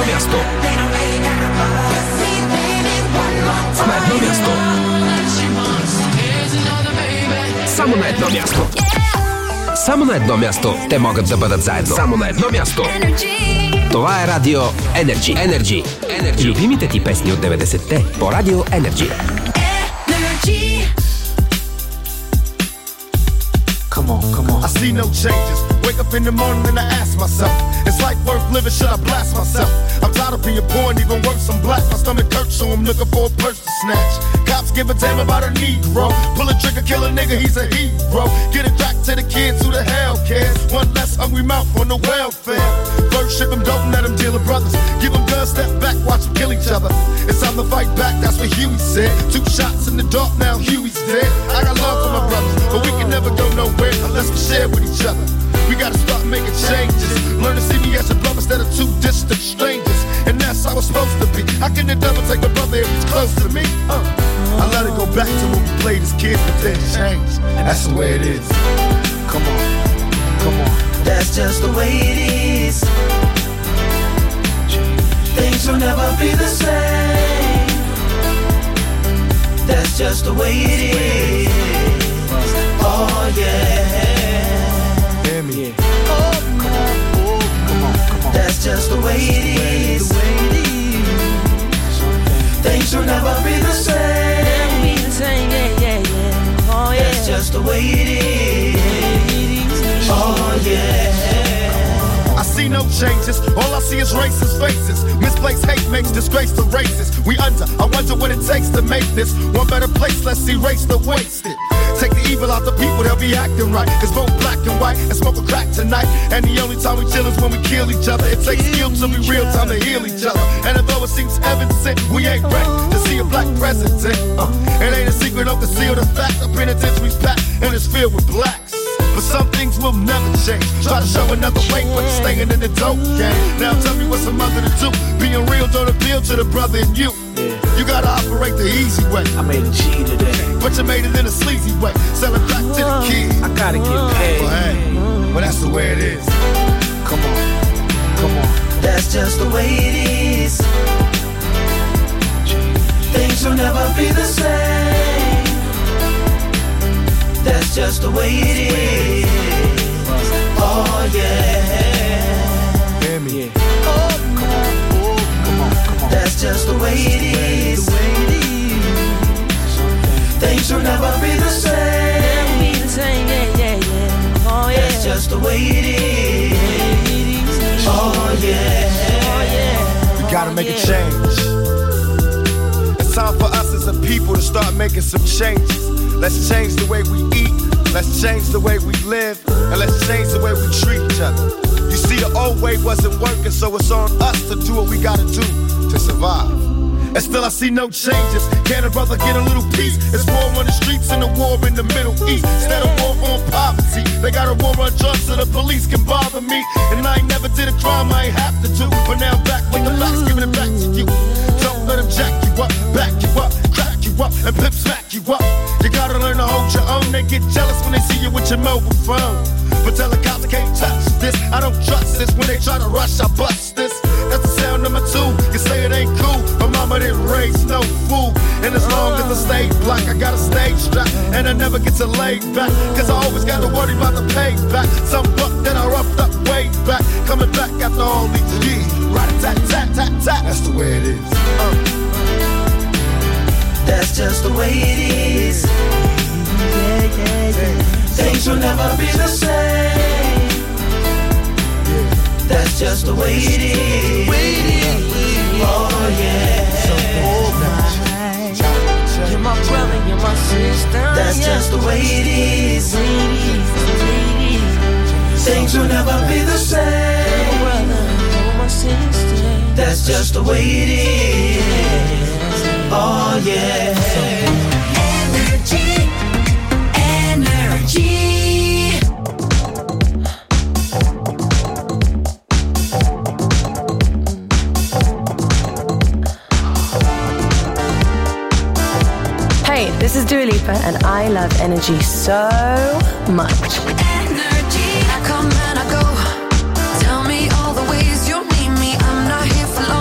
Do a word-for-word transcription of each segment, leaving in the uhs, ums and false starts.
jedno miasto. Na jedno miasto. Само на едно място. Само на едно място те могат да бъдат заедно. Само на едно място. Това е Радио Energy. Energy. Energy. Любимите ти песни от деветдесетте по Радио Energy. Energy. Come on, come on. I see no changes. Wake up in the morning and I ask myself, is life worth living? Should I blast myself? I'm tired of being poor and even worse, I'm black. My stomach hurts, so I'm looking for a purse to snatch. Cops give a damn about a Negro. Pull a trigger, kill a nigga, he's a hero. Get it back to the kids, who the hell cares? One less hungry mouth on the welfare. First ship them, don't let them deal with brothers. Give them guns, step back, watch them kill each other. It's time to fight back, that's what Huey said. Two shots in the dark, now Huey's dead. I got love for my brothers, but we can never go nowhere unless we share with each other. We gotta start making changes. Learn to see me as a brother instead of two distant strangers. And that's how it's supposed to be. How can the devil take a brother if he's close to me? Uh. I let it go back to when we played as kids, but then changed. And that's the way it is. Come on, come on. That's just the way it is. Things will never be the same. That's just the way it is. Oh yeah. Hear me. Oh, come on, oh, come on, come on. That's just the way it is. Things will never be the same. Be the same, yeah, yeah, yeah. Oh yeah. That's just the way it is. Oh yeah. I see no changes, all I see is racist faces. Misplaced hate makes disgrace to races. We under, I wonder what it takes to make this one better place. Let's erase the wasted. Take the evil out the people, they'll be acting right. It's both black and white and smoke a crack tonight. And the only time we chill is when we kill each other. It takes skill to be real time to heal each other. And although it seems evident, we ain't ready to see a black president. Uh, it ain't a secret, don't conceal the fact. The penitentiary's packed and it's filled with blacks. But some things will never change. Try to show another way, but you're staying in the dope game. Now tell me what's a mother to do. Being real don't appeal to the brother in you. You gotta operate the easy way. I made a G today, but you made it in a sleazy way. Sell it back to the kids. I gotta get paid. Well, hey, well that's the way it is. Come on, come on. That's just the way it is. Things will never be the same. That's just the way it is. Oh yeah. Hear me. Oh, come on, oh, come on, come on. That's just the way it is. Things will never be the same. Be the same, yeah, yeah, yeah. Oh yeah. That's just the way it is. Oh yeah. Oh yeah. We gotta make a change. It's time for us as a people to start making some changes. Let's change the way we eat. Let's change the way we live. And let's change the way we treat each other. You see, the old way wasn't working, so it's on us to do what we gotta do to survive. And still I see no changes. Can a brother get a little peace? It's war on the streets and a war in the Middle East. Instead of war on poverty, they got a war on drugs so the police can bother me. And I ain't never did a crime I ain't have to do. But now I'm back with the facts, giving it back to you. Don't let them jack you up, back you up, crack you up, and pimp smack you up. You gotta learn to hold your own. They get jealous when they see you with your mobile phone. But tell the cops I can't touch this. I don't trust this. When they try to rush, I bust this. That's the sound number two. You say it ain't cool, but mama didn't raise no fool. And as long as I stay black, I got a stage strap. And I never get to lay back, cause I always gotta worry about the payback. Some buck that I roughed up way back, coming back after all these years. Rat-a-tat-tat-tat-tat. That's the way it is. uh. That's just the way it is. Yeah, yeah, yeah. Things will never be the same. That's just the way it is. Oh yeah. You're my brother, you're my sister. That's yeah. just the way it is. Things will never be the same. You're my brother, you're my sister. That's just the way it is. Oh yeah. Energy, energy. Hey, this is Dua Lipa and I love energy so much. Energy, I come and I go. Tell me all the ways you need me. I'm not here for long.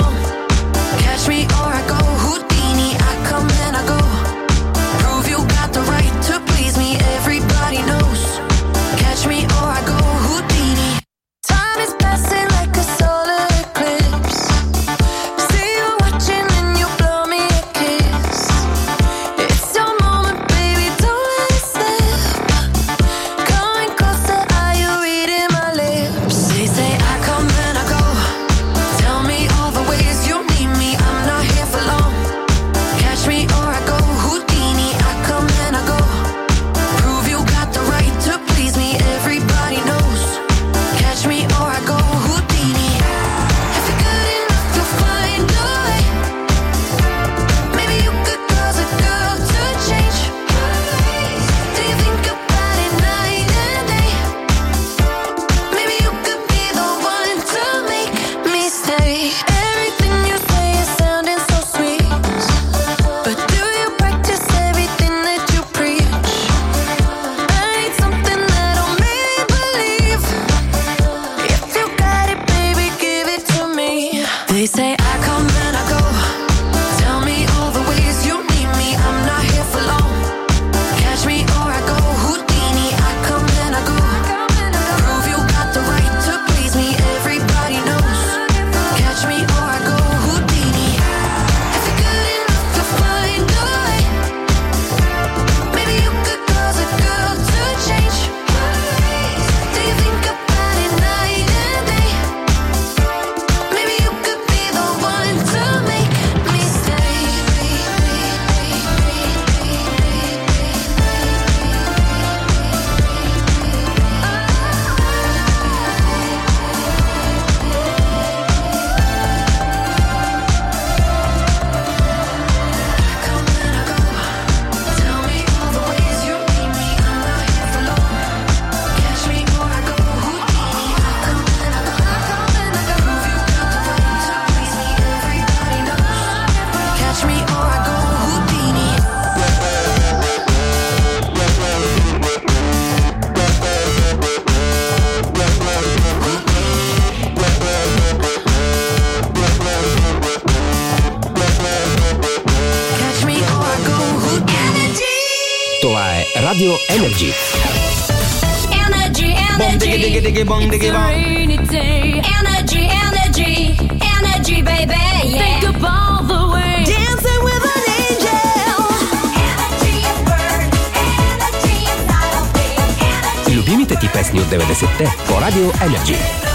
Radio Energy. Energy, energy. It's a rainy day. Energy, energy. Energy, baby. Yeah. Think of all the way. Dancing with an angel. Energy is bird. Energy inside of me. Energy. Любимите ти песни от деветдесетте по Radio Energy.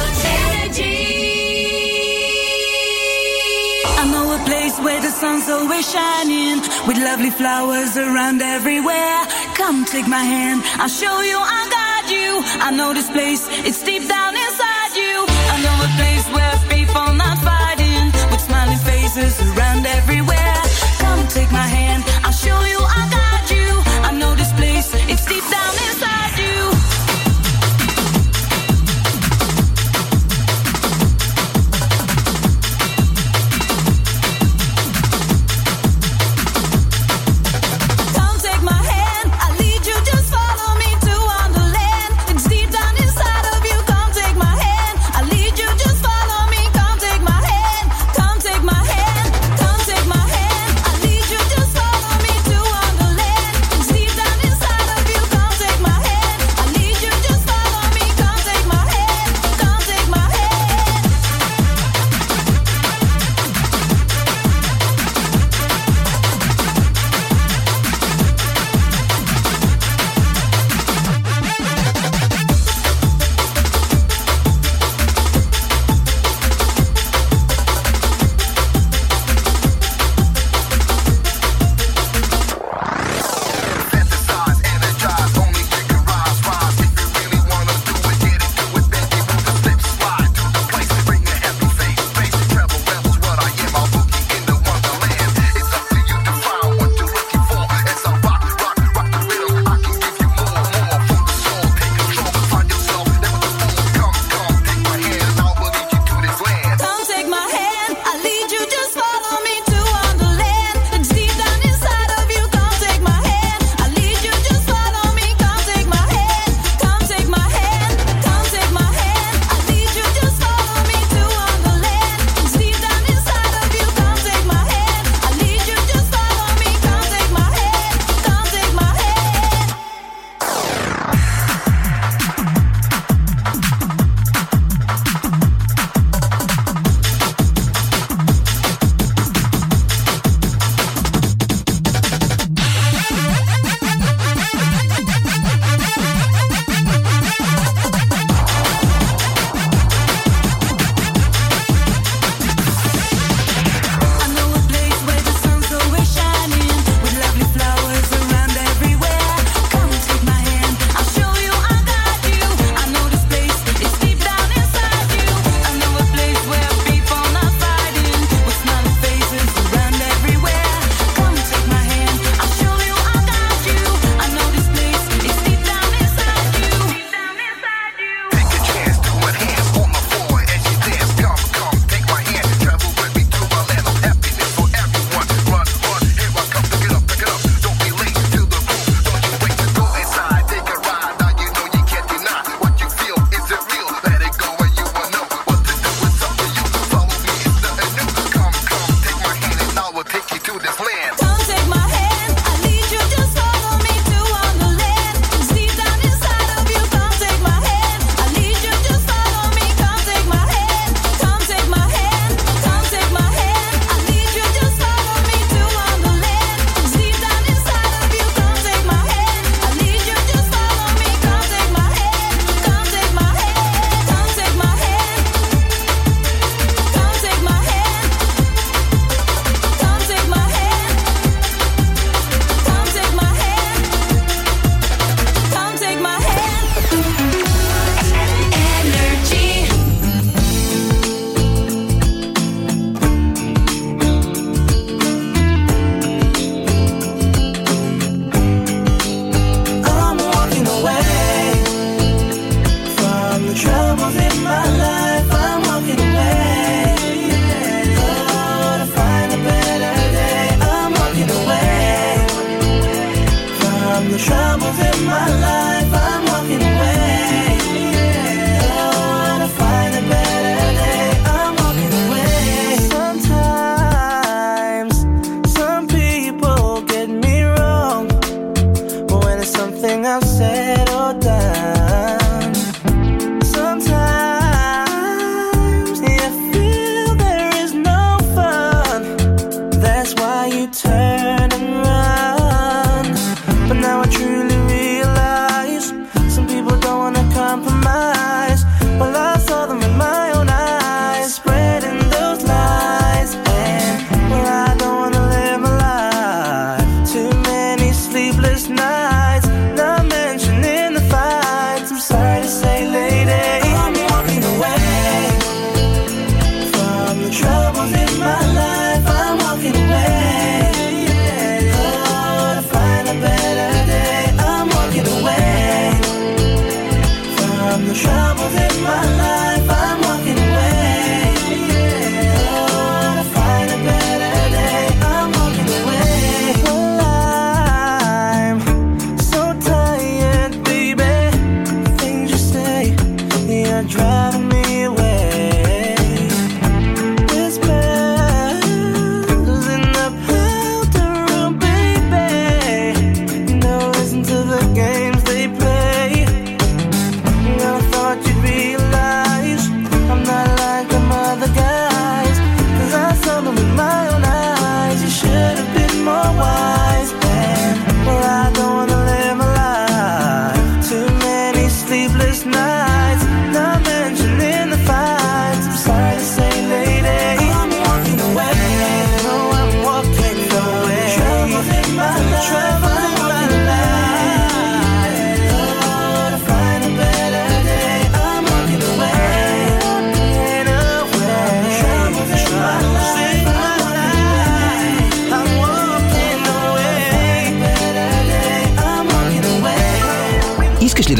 I know a place where the sun's always shining, with lovely flowers around everywhere. Come take my hand, I'll show you, I'll guide you. I know this place, it's deep down inside you. I know a place where people not fighting, with smiling faces around everywhere. Come take my hand, I'll show you, I'll guide you. I know this place, it's deep down inside you. Take my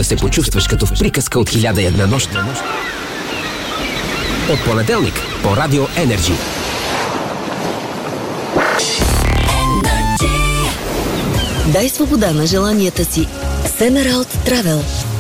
се почувстваш като в приказка от хиляда и една нощ. От понеделник по Радио Energy. Дай свобода на желанията си. Семералд Travel.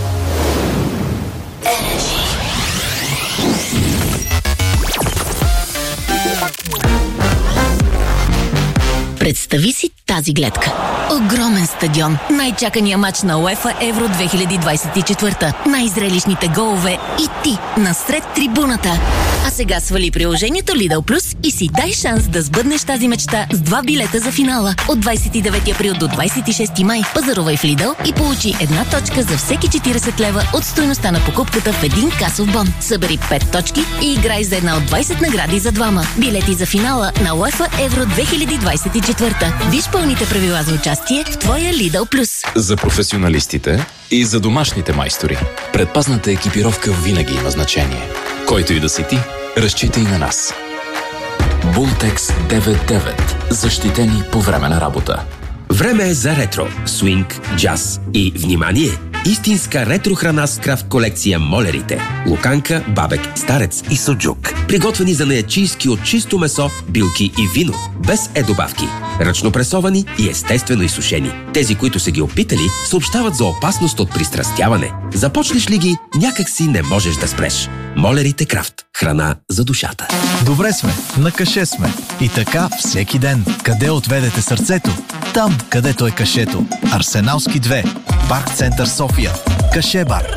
Представи си тази гледка. Огромен стадион. Най-чакания матч на УЕФА Евро две хиляди двадесет и четвърта. Най-зрелищните голове и ти насред трибуната. А сега свали приложението Lidl Plus и си дай шанс да сбъднеш тази мечта с два билета за финала. От двадесет и девети април до двадесет и шести май пазарувай в Lidl и получи една точка за всеки четиридесет лева от стойността на покупката в един касов бон. Събери пет точки и играй за една от двадесет награди за двама. Билети за финала на УЕФА Евро две хиляди двадесет и четвърта. Виж пълните правила за участие в твоя Lidl Plus. За професионалистите и за домашните майстори. Предпазната екипировка винаги има значение. Който и да си ти, разчитай на нас. Бултекс девет девет. Защитени по време на работа. Време е за ретро, свинг, джаз и, внимание, истинска ретро храна с крафт колекция молерите. Луканка, бабек, старец и суджук. Приготвени за неячийски от чисто месо, билки и вино. Без е-добавки. Ръчно пресовани и естествено изсушени. Тези, които са ги опитали, съобщават за опасност от пристрастяване. Започнеш ли ги, някак си не можеш да спреш. Молерите крафт. Храна за душата. Добре сме, на каше сме. И така всеки ден. Къде отведете сърцето? Там, където е кашето. Арсеналски две. Парк Център София. Каше бар.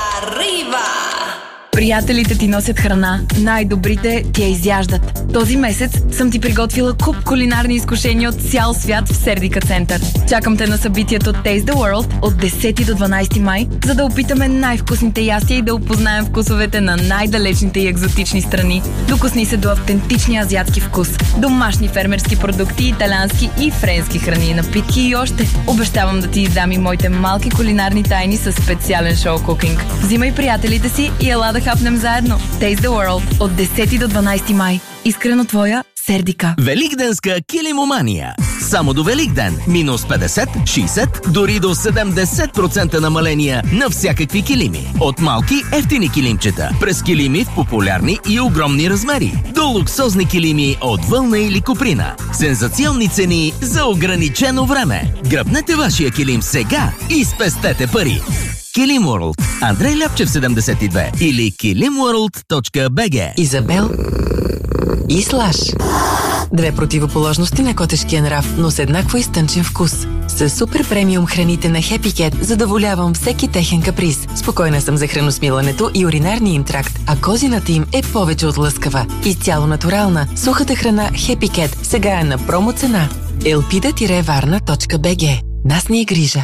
Приятелите ти носят храна, най-добрите ти я изяждат. Този месец съм ти приготвила куп кулинарни изкушения от цял свят в Сердика Център. Чакам те на събитието Taste the World от десети до дванадесети май, за да опитаме най-вкусните ястия и да опознаем вкусовете на най-далечните и екзотични страни. Докосни се до автентичния азиатски вкус, домашни фермерски продукти, италиански и френски храни, напитки и още. Обещавам да ти издам и моите малки кулинарни тайни със специален шоу-кукинг. Взимай приятелите си и ела да хапнем заедно. Taste the World от десети до дванадесети май. Искрено твоя Сердика. Великденска килимомания. Само до Великден. Минус петдесет, шейсет, дори до седемдесет процента намаления на всякакви килими. От малки ефтини килимчета, през килими в популярни и огромни размери, до луксозни килими от вълна или коприна. Сензационни цени за ограничено време. Гръбнете вашия килим сега и спестете пари. Килим World. Андрей Ляпчев седемдесет и две или килимворлд точка би джи. Изабел и Слаш. Две противоположности на котешкия нрав, но с еднакво изтънчен вкус. С супер премиум храните на Happy Cat задоволявам всеки техен каприз. Спокойна съм за храносмилането и уринарния им тракт, а козината им е повече от лъскава. Изцяло натурална, сухата храна Happy Cat сега е на промо цена. елпида варна точка би джи. Нас ни е грижа.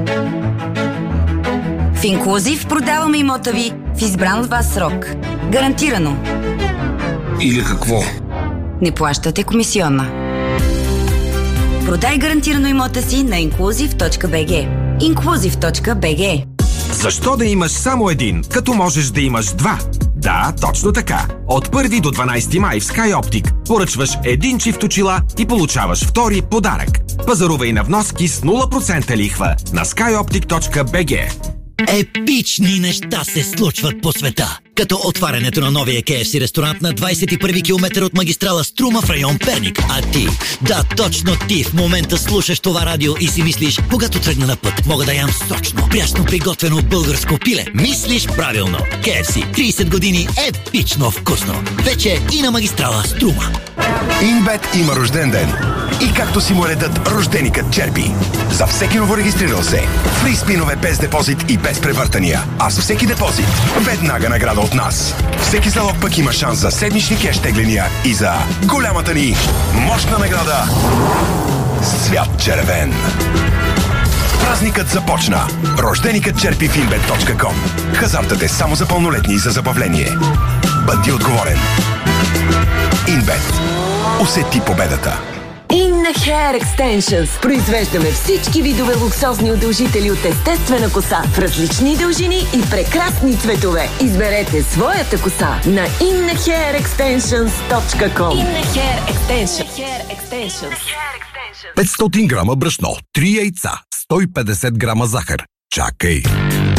В Инклузив продаваме имота ви в избран от вас срок. Гарантирано. Или какво? Не плащате комисионна. Продай гарантирано имота си на инклузив точка би джи. инклузив точка би джи. Защо да имаш само един, като можеш да имаш два? Да, точно така. От първи до дванадесети май в SkyOptic поръчваш един чифт очила и получаваш втори подарък. Пазарувай на вноски с нула процента лихва на скайоптик точка би джи. Епични неща се случват по света. Като отварянето на новия кей еф си ресторант на двадесет и първи километър от магистрала Струма в район Перник. А ти, да, точно ти в момента слушаш това радио и си мислиш, когато тръгна на път, мога да ям сочно, прясно приготвено българско пиле. Мислиш правилно. кей еф си тридесет години епично вкусно. Вече и на магистрала Струма. Инбет има рожден ден. И както си му редът, рожденикът черпи. За всеки новорегистрирал се, фри спинове без депозит и без превъртания. А с всеки депозит, веднага награда от нас. Всеки залог пък има шанс за седмични кеш тегления и за голямата ни мощна награда Свят червен. Празникът започна. Рожденикът черпи в инбет точка ком. Хазартът е само за пълнолетни и за забавление. Бъди отговорен. Инбет. Усети победата. Инна Hair Extensions. Произвеждаме всички видове луксозни удължители от естествена коса в различни дължини и прекрасни цветове. Изберете своята коса на инна хеър екстеншънс точка ком. Инна Hair Extensions. петстотин грама брашно, три яйца, сто и петдесет грама захар. Чакай!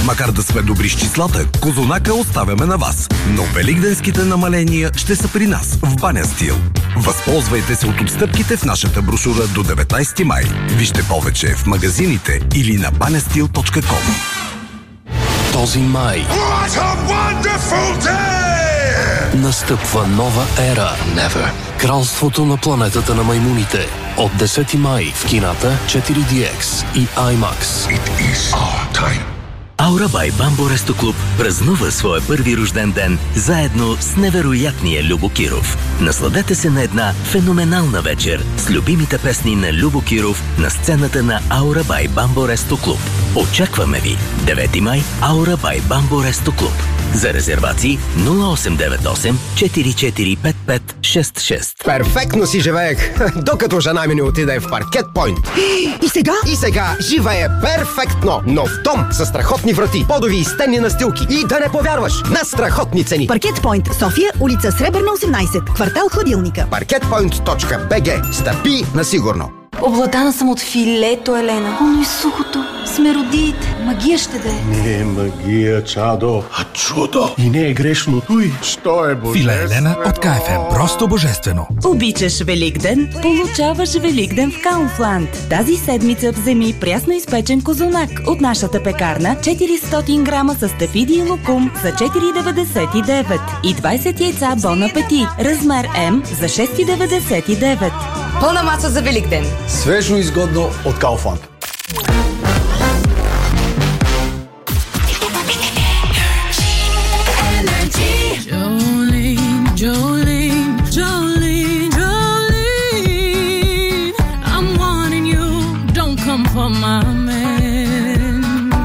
Макар да сме добри с числата, Козунака оставяме на вас. Но великденските намаления ще са при нас в Баня Стил. Възползвайте се от отстъпките в нашата брошура до деветнайсети май. Вижте повече в магазините или на банястил точка ком. Този май настъпва нова ера. Never. Кралството на планетата на маймуните. От десети май в кината четири ди екс и IMAX. It is our time. Аура бай Бамбо Ресто Клуб празнува своя първи рожден ден заедно с невероятния Любо Киров. Насладете се на една феноменална вечер с любимите песни на Любо Киров на сцената на Аура бай Бамбо Ресто Клуб. Очакваме ви! девети май, Аура бай Бамбо Ресто Клуб. За резервации нула осем девет осем четири четири пет пет шест шест. Перфектно си живеех, докато жена ми не отиде в Паркет Пойнт. И сега? И сега живее перфектно, но в дом със страхотни врати, подови и стенни настилки. И да не повярваш, на страхотни цени. Паркет Пойнт, София, улица Сребърна осемнайсет, квартал Хладилника. паркет пойнт точка би джи. Стъпи на сигурно. Обладана съм от филето, Елена. О, но и сухото. Сме родиите. Магия ще да е. Не е магия, чадо, а чудо. И не е грешно. Уй, що е божествено. Филе Елена от КФМ. Просто божествено. Обичаш Великден? Получаваш Великден в Kaufland. Тази седмица вземи прясно изпечен козунак от нашата пекарна четиристотин грама с тафиди и лукум за четири деветдесет и девет и двайсет яйца Бон Апетит. Размер М за шест деветдесет и девет. Пълна маса за Великден. Свежо и изгодно от Kaufland. Jolene, Jolene, Jolene, Jolene, I'm wanting you, don't come for my man.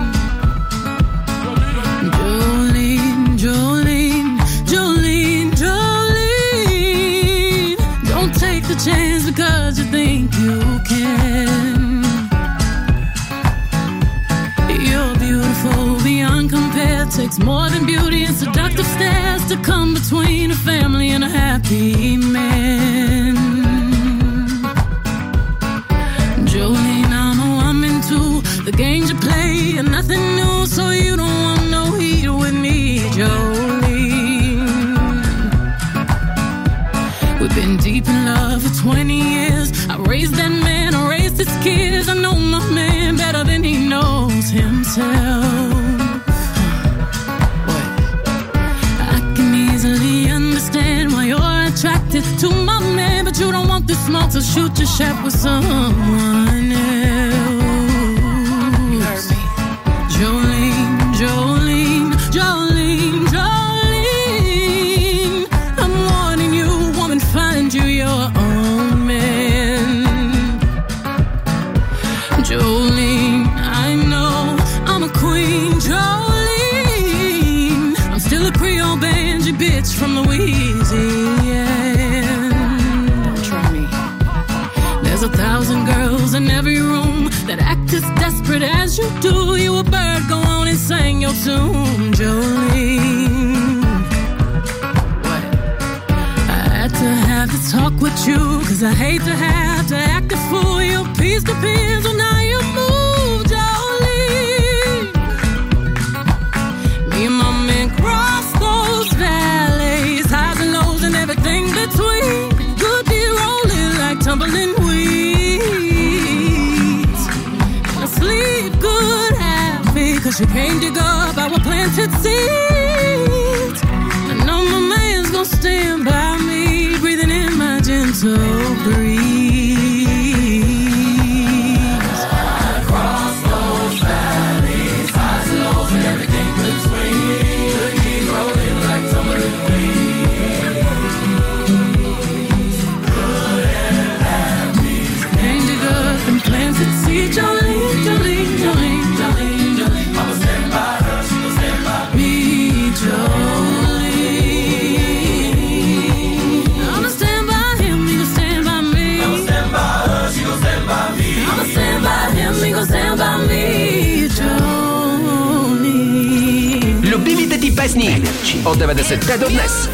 Jolene, Jolene, Jolene, Jolene, don't take the chance because you think you can. You're beautiful beyond compare. Takes more than beauty and seductive stares to come between a family and a happy man. Jolene, I know I'm into the games you play and nothing new, so you don't want no heat with me, Jolene. We've been deep in love for twenty years. I raised that man, I raised his kids. I know my man better than he knows himself. Attracted to my man, but you don't want this smoke, so shoot your shot with someone else. You heard me. Jolene, Jolene, Jolene, Jolene, I'm warning you, woman, find you your own man. Jolene, I know I'm a queen. Jolene, I'm still a Creole banjo bitch from Louisiana. There's a thousand girls in every room that act as desperate as you do. You a bird, go on and sing your tune, Jolene. What? I had to have to talk with you, cause I hate to have to act a fool. Your peace depends on how you move, Jolene. Me and my man cross those valleys, highs and lows and everything between. Good deal rolling like tumbling weeds. And I sleep good, happy, cause you came to dig up our planted seeds. I know my man's gonna stand by me, breathing in my gentle breeze. Across those valleys, highs and lows and everything between. Good keep rolling like tumbling weeds. Good and happy, came to dig up and planted seeds. Jolene, Jolene, Jolene, Jolene, Jolene, I'ma stand by her, she gon' stand by me, Jolene. I'ma stand by him, he gon' stand by me. I'ma stand by her, she gon' stand by me. I'ma stand by him, he gon' stand by me, Jolene. Любимите ти песни от деветдесетте до днес.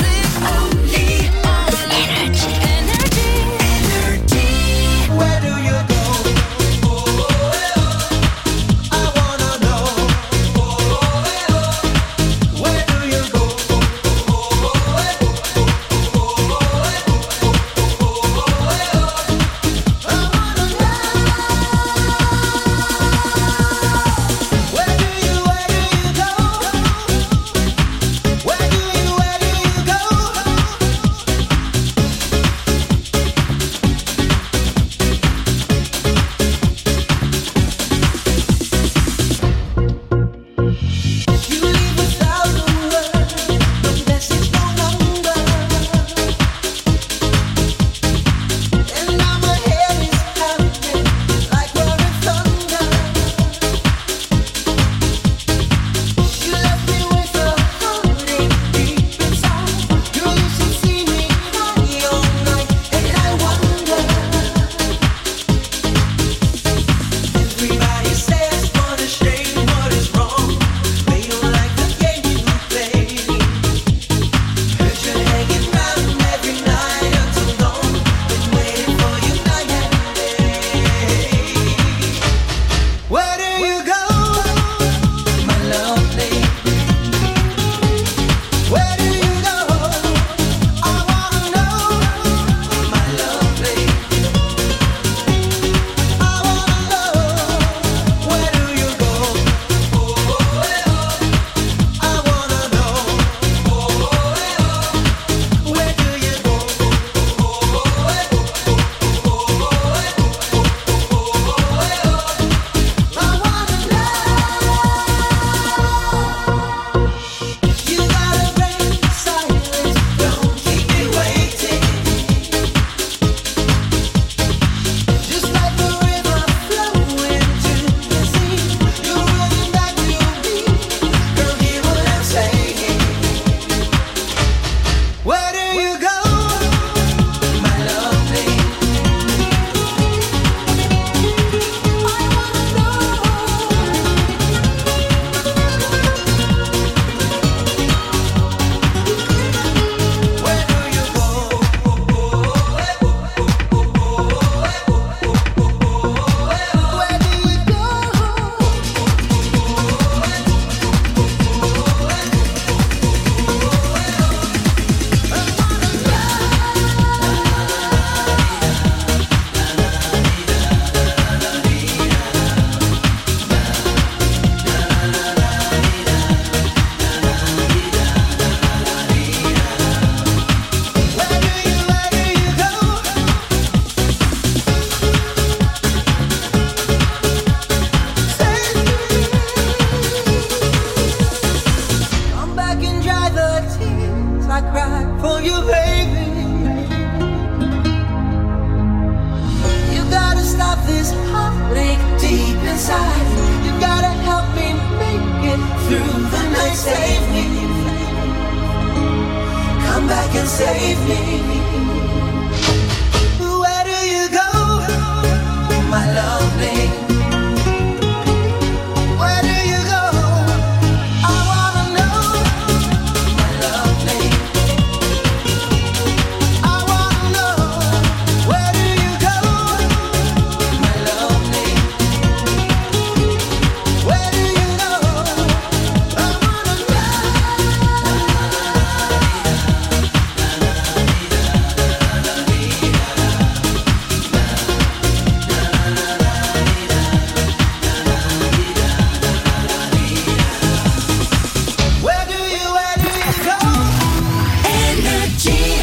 save me. Where do you go, my lovely? Where do you go? I wanna know, my lovely. I wanna know, where do you go, my lovely? Where do you go? I wanna know. Where do you, where do you go? Energy.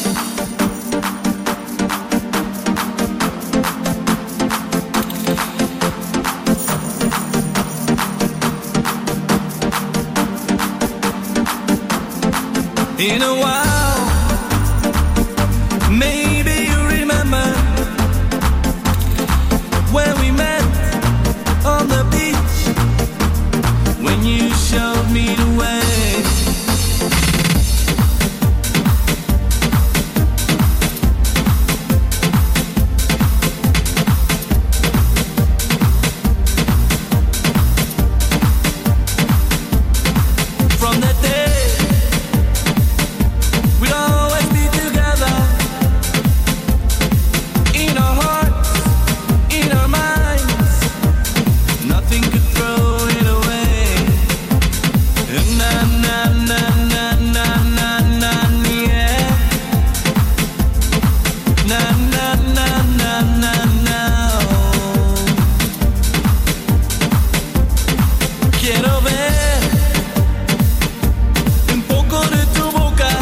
In a while, maybe you remember when we met on the beach, when you showed me the way. From that day, we'd always be together, in our hearts, in our minds. Nothing could throw it away. Na na na na na na na yeah. Na na na na na na. Quiero ver un poco de tu boca.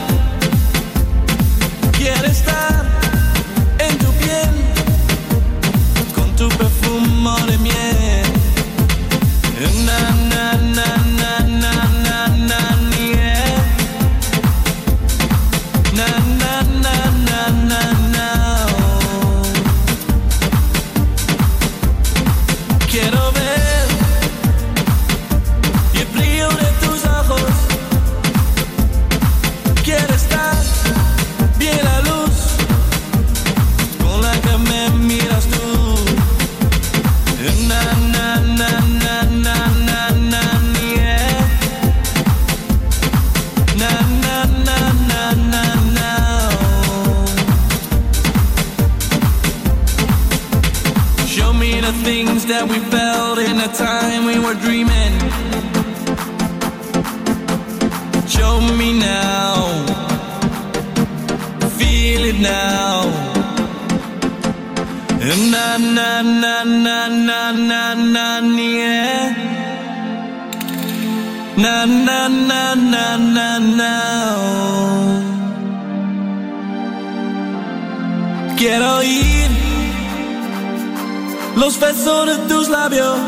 Quiero estar en tu piel con tu perfume de miel. Na na na na na na na yeah. Na na na na na na. Quiero ver el brillo de tus ojos. Quiero estar bien la luz con la que me miras tú. Na na na na na na na yeah. Na na na na na na. Show me the things that we felt in the time we were dreaming. Show me now, feel it now. Na na na na na na na yeah. Na na na na na na. Quiero oír los besos de tus labios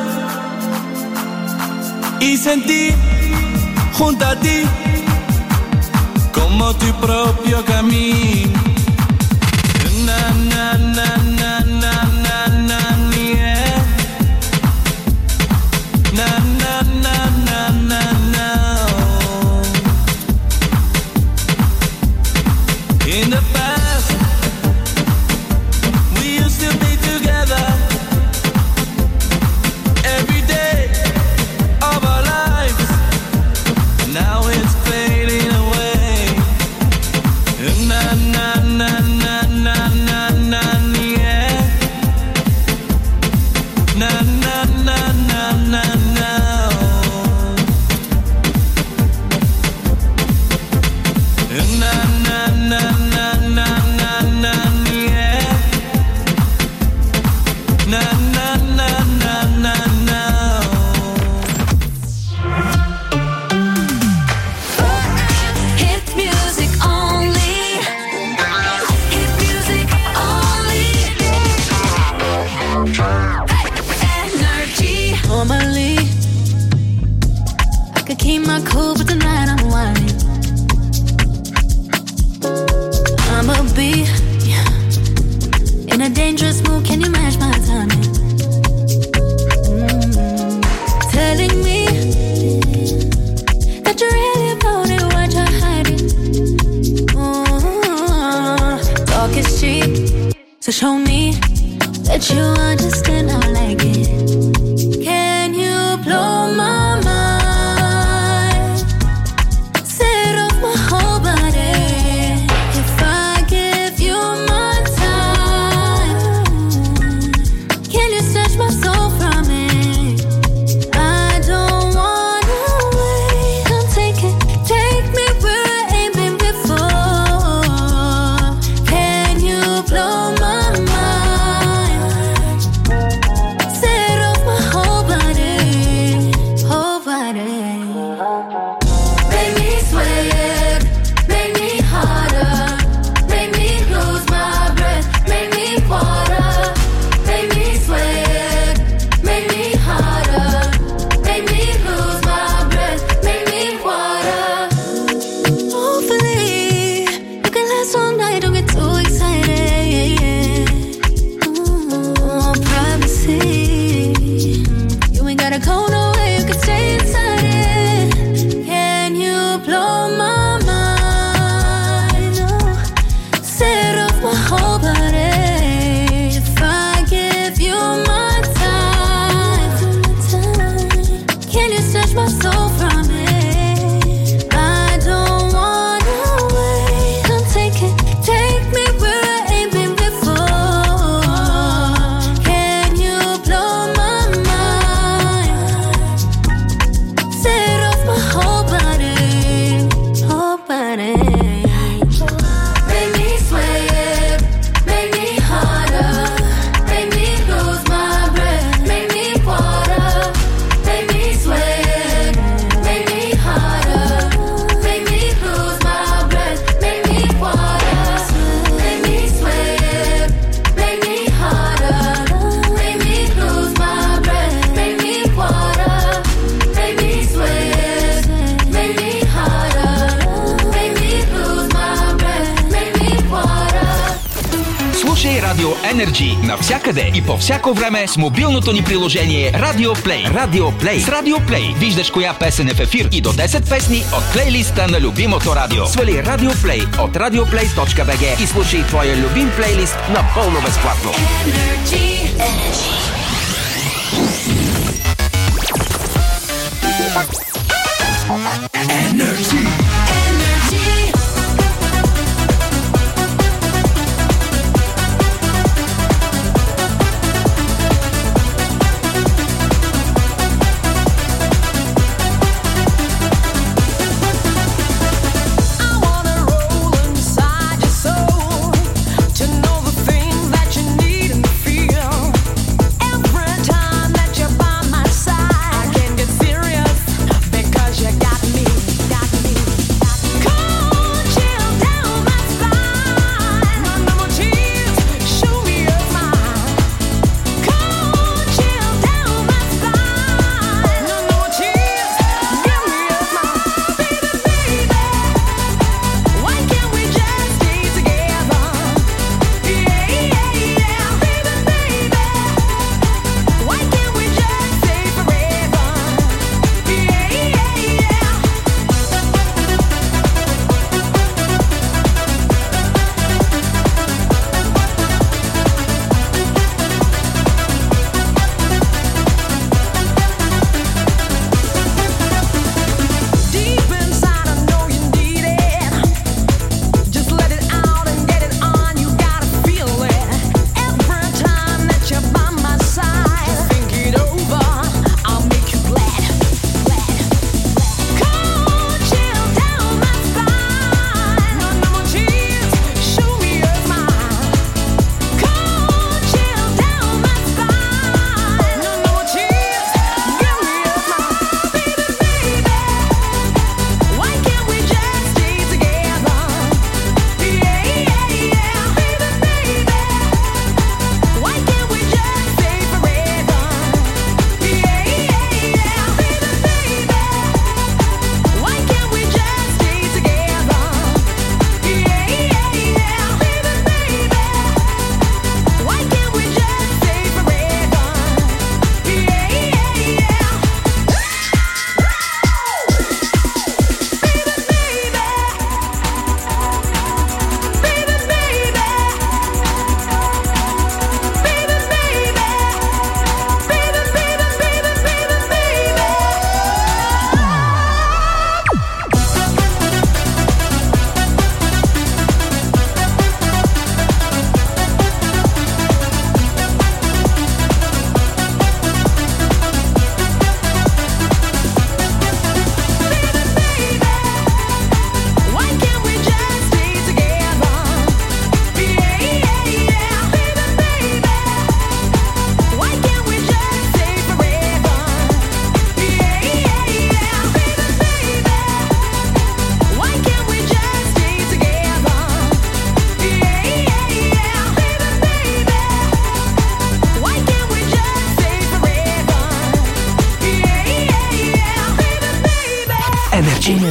y sentir junto a ti como tu propio camino. Na na na na na na na yeah. Na na na na na na. In the past, we used to be together every day of our lives. Now it's fading away. Na na na na na na na yeah. Na na na na na na. Na na na na na na na yeah. Na na na na na na. Hit music only. Hit music only. Energy. Normally, I could keep my cool, but tonight I'm whining. I'ma be in a dangerous mood. Can you match my timing? Mm. Telling me that you're really about it, what you're hiding. Oh. So show me that you understand I like it. Can you blow my mind? Set off my whole body. If I give you my time, can you snatch my soul from it? I don't wanna wait. Come take it, take me where I ain't been before. Can you blow my mind? Set off my whole body, whole body. Make me sweat, make me harder, make me lose my breath, make me water. Make me sweat, make me harder, make me lose my breath, make me water. Hopefully, you can last all night, don't get too excited. Oh, privacy. You ain't gotta go nowhere, you can stay inside it. Can you blow my mind? Oh, set off my whole body. If I give you my time, can you snatch my soul from it? I don't wanna wait. Come take it, take me where I ain't been before. Can you blow my mind? Set off my whole body, whole body. Make me sweat, make me harder, make me lose my breath, make me water. Make me sweat, make me harder, make me lose my breath, make me water. Make me sweat, make me harder, make me lose my breath, make me water. Make me sweat, make me harder, make me lose my breath, make me water. Слушай Радио Energy навсякъде и по всяко време с мобилното ни приложение Radio Play. Radio Play. С Radio Play виждаш коя песен е в ефир и до десет песни от плейлиста на любимото радио. Свали Radio Play от радиоплей точка би джи и слушай твоя любим плейлист напълно безплатно. Energy. Every time that you're by my side, I can get serious because you got me, got me.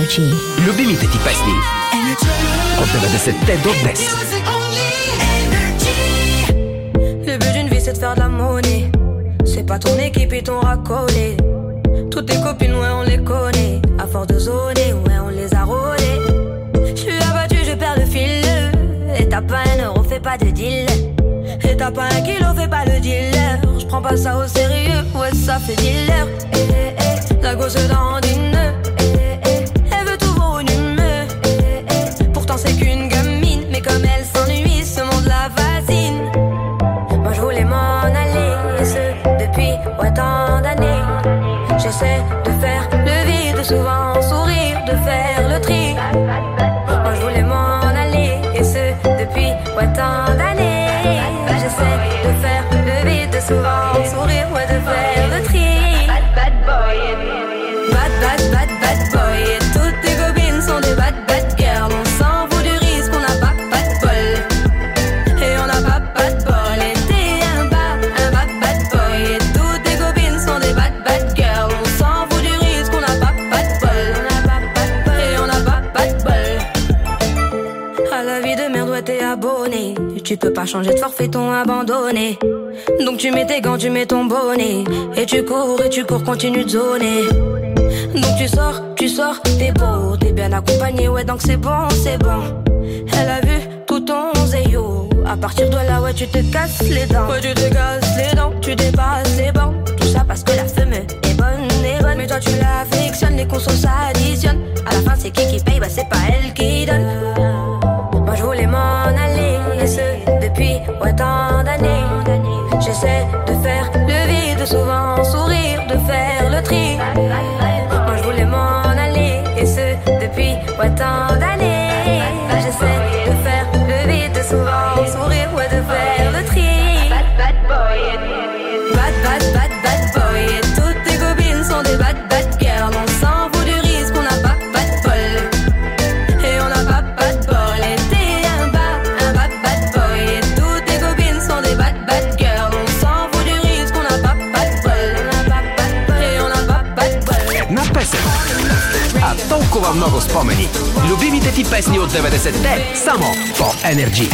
Energy. Любимите ти песни от деветдесетте до днес. Le but d'une vie c'est de faire de la monnaie. C'est pas ton équipe et ton racolé. Toutes tes copines ouais on les connaît. À force de zoner ouais on les a rôlées. J'suis abattu je perds le fil. Et t'as pas un euro fais pas de deal. Et t'as pas un kilo fais pas le dealer. J'prends pas ça au sérieux ouais ça fait dealer. Eh, eh, eh, la gosse dandine. Elle veut tout volumineux. Pourtant c'est qu'une gamine. Mais comme elle s'ennuie, ce monde la fascine. Moi je voulais m'en aller. Et ce depuis ouais, tant d'années. J'essaie de faire le vide, souvent sourire, de faire le tri. Moi je voulais m'en aller. Et ce depuis ouais, tant d'années. J'essaie de faire le vide, souvent sourire, ouais, de faire le tri. Bad, bad boy. Bad, bad, bad, bad boy. Et toutes tes copines sont des bad, bad girls. On s'en fout du risque, on n'a pas, pas de bol. Et on n'a pas, pas de bol. Et t'es un bad, un bad, bad boy. Et toutes tes copines sont des bad, bad girls. On s'en fout du risque, on n'a pas, pas de bol. On n'a pas, pas de bol. Et on n'a pas, pas de bol. À la vie de merde, ouais, t'es abonné. Tu peux pas changer de forfait, ton abandonné. Donc tu mets tes gants, tu mets ton bonnet. Et tu cours, et tu cours, continue de zoner. Donc tu sors, tu sors, t'es beau, t'es bien accompagné, ouais donc c'est bon, c'est bon. Elle a vu tout ton zéyo. À partir de là, ouais tu te casses les dents. Ouais tu te casses les dents, tu dépasses les bancs. Tout ça parce que la femme est bonne, est bonne. Mais toi tu l'affectionnes, les consos s'additionnent. À la fin c'est qui qui paye, bah c'est pas elle qui donne. Moi je voulais m'en aller, et ce depuis ouais, tant d'années. J'essaie de faire le vide, souvent sourire, de faire le tri. Moi je voulais m'en aller, et ce depuis ouais, tant d'années. J'essaie de faire le vide, souvent sourire, ouais, de faire le tri. Bad bad boy, bad bad bad bad boy. Et toutes tes copines sont des bad bad girls. On s'en fout du risque, on n'a pas pas de bol. Et on n'a pas pas de bol. Et t'es un bad, un bad bad boy. Et toutes tes copines sont des bad bad girls. On s'en fout du risque, on n'a pas pas de bol. On n'a pas pas de bol. Et on n'a pas pas de bol. Една песен, а толкова много спомени. Любимите ти песни от деветдесетте само по Energy.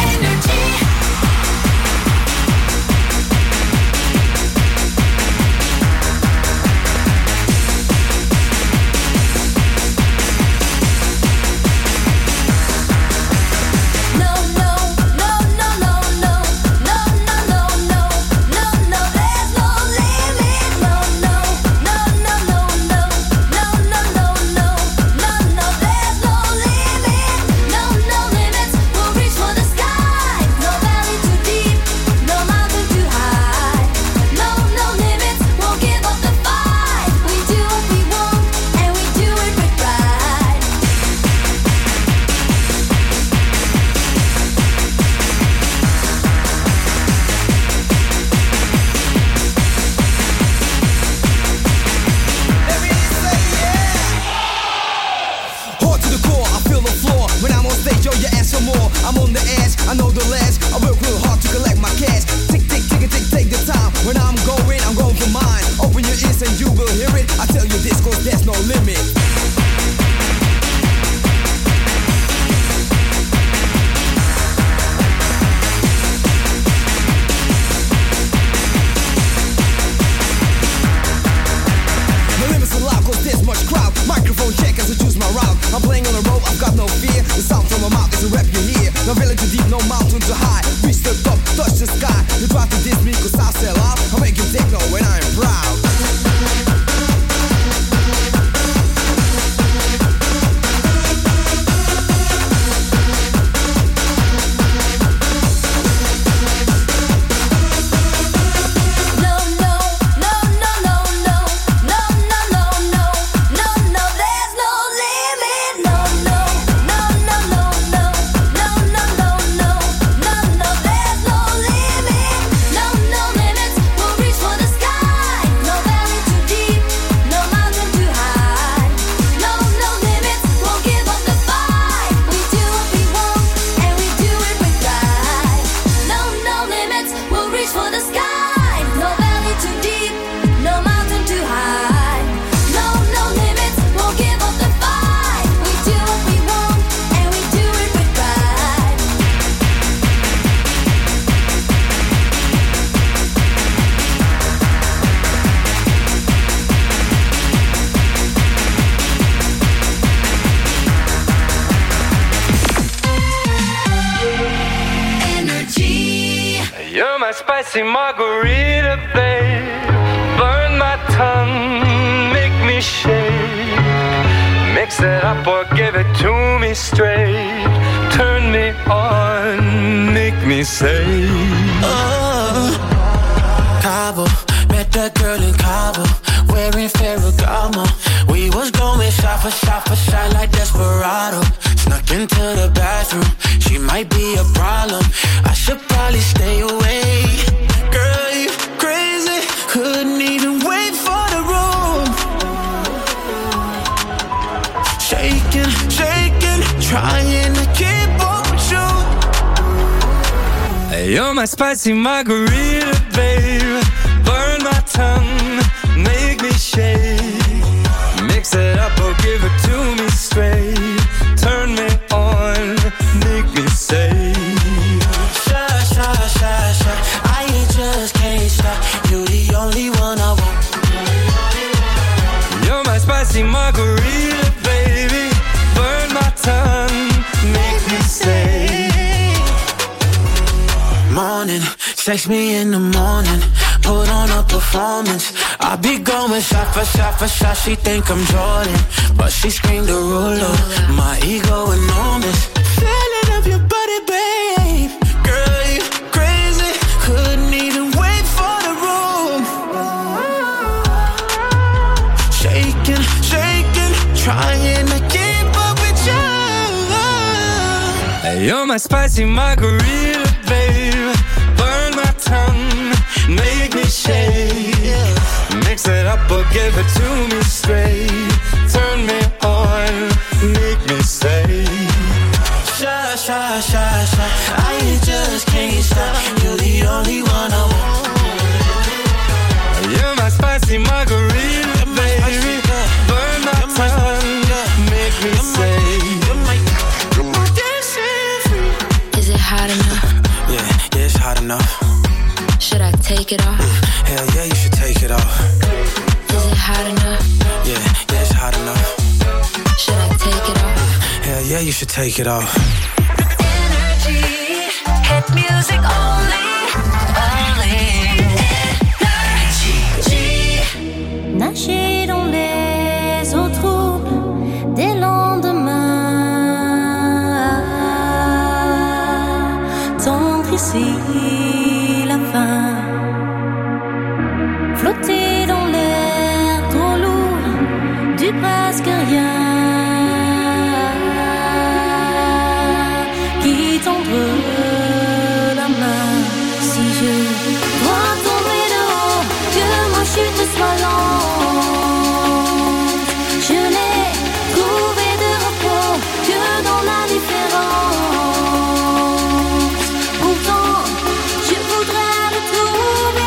spicy margarita, babe. Burn my tongue, make me shake. Mix it up or give it to me straight. Turn me on, make me say. Oh, Cabo, met that girl in Cabo, wearing Ferragamo. We was going shot for shot for shot like Desperado. Snuck into the bathroom, she might be a problem. I should probably stay away. Girl, you crazy, couldn't even wait for the room. Shaking, shaking, trying to keep up with you. Hey, you're my spicy margarita, babe. Burn my tongue, make me shake. Mix it up or give it to me straight. Turn me on, make me say. Sha, sha, sha, sha, I just can't stop. You're the only one I want. You're my spicy margarita, baby. Burn my tongue, make me say. Morning, text me in the morning. Put on a performance. I be going shot for shot for shot. She think I'm Jordan, but she screamed a ruler. My ego enormous. Feeling of your body, babe. Girl, you crazy. Couldn't even wait for the room. Shaking, shaking, trying to keep up with you. Hey, you're my spicy margarita, babe. Burn my tongue, make me shake. Mix it up or give it to me straight. Turn me on, make me say. Sha, sha, sha, sha, I just can't stop. You're the only one I want. You're my spicy margarita, baby. Burn my tongue, make me say. Is it hot enough? Yeah, yeah, it's hot enough. Should I take it off? Mm, hell yeah, you should take it off. Is it hot enough? Yeah, yeah, it's hot enough. Should I take it off? Hell yeah, you should take it off. Energy, hit music only, only. Energy. Nager dans les eaux troubles des lendemains. Tendre ici la fin. Flotter dans l'air trop lourd du presque rien. Qui tendre la main. Si je dois tomber de haut, que ma chute soit lente. Je n'ai trouvé de repos que dans la différence. Pourtant, je voudrais retrouver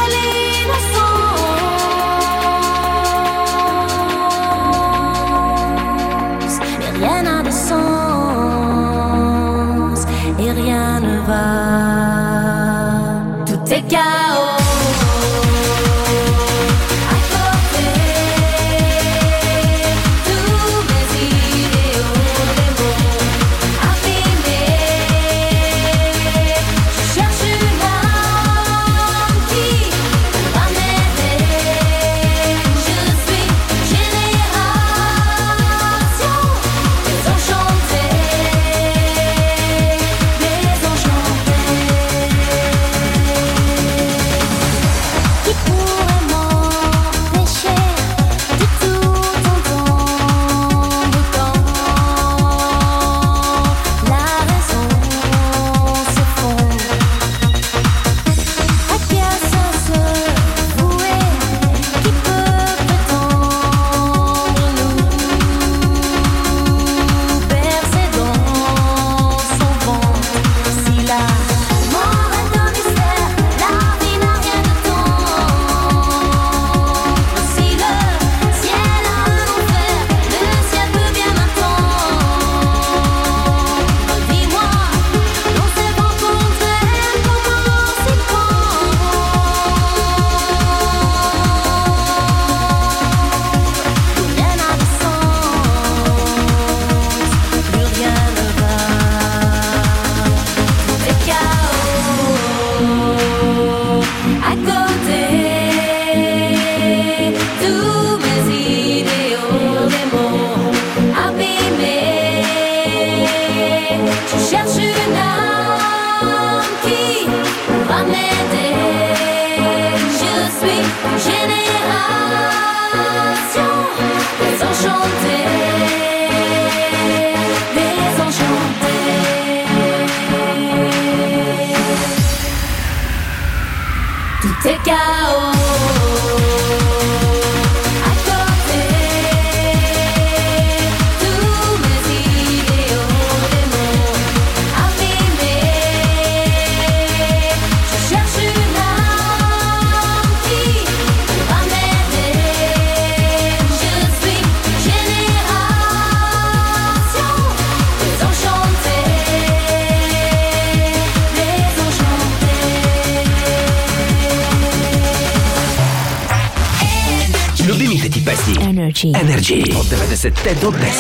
l'innocence. Mais rien n'a de sens et rien ne va. Tout est chaos. Désenchanté. T K O. Любимите ти песни. Energy. Energy. От деветдесетте до днес.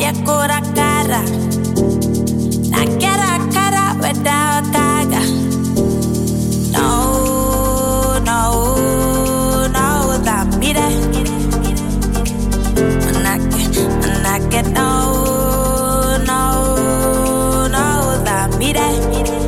pie cura cara. Na cara cara without taga. No, no, no, that me there. When I get, when I get no, no, no, that me there.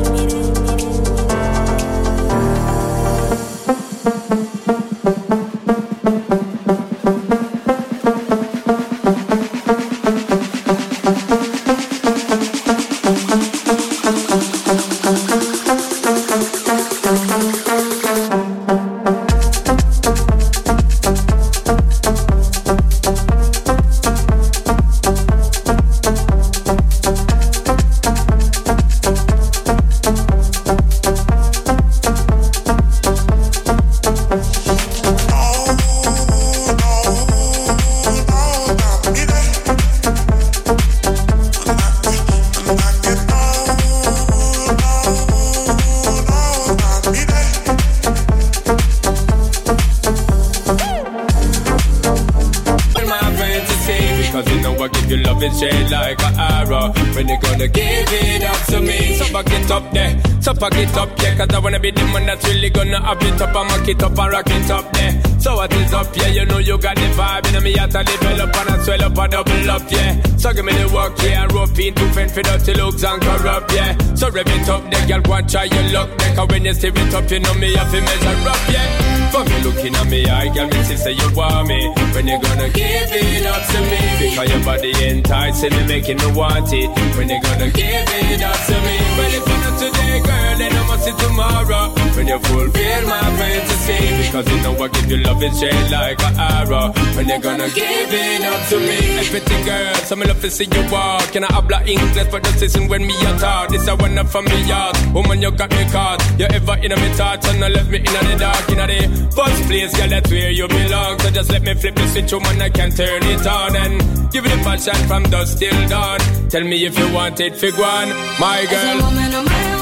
It up and mock it up and rock it up there. So what is up, yeah? You know you got the vibe. And me at a develop and I swell up and double up, yeah. So give me the work, yeah. And rope in to fend for dirty looks and corrupt, yeah. So rev it up, there, girl, go and try your luck there. Cause when you steer it up, you know me have to measure up, yeah. For me looking at me eye, girl, me say you want me. When you gonna give it up to me? Because your body enticing me, making me want it. When you gonna give it up to me? Well, if you're not today, girl, then I must see tomorrow. When you fulfill my fantasy. Because you know I give you love, it's straight like an arrow. When you gonna give it up to me? Everything, girl, so me love to see you walk. Can I habla English for the season when me a talk? This a one up from me yard. Woman, you got me caught. You ever in my thoughts and I left me in the dark. In the first place, girl, that's where you belong. So just let me flip the switch, woman, I can turn it on. And give it a passion from dusk till dawn. Tell me if you want it, fig one, my girl. As a woman, I'm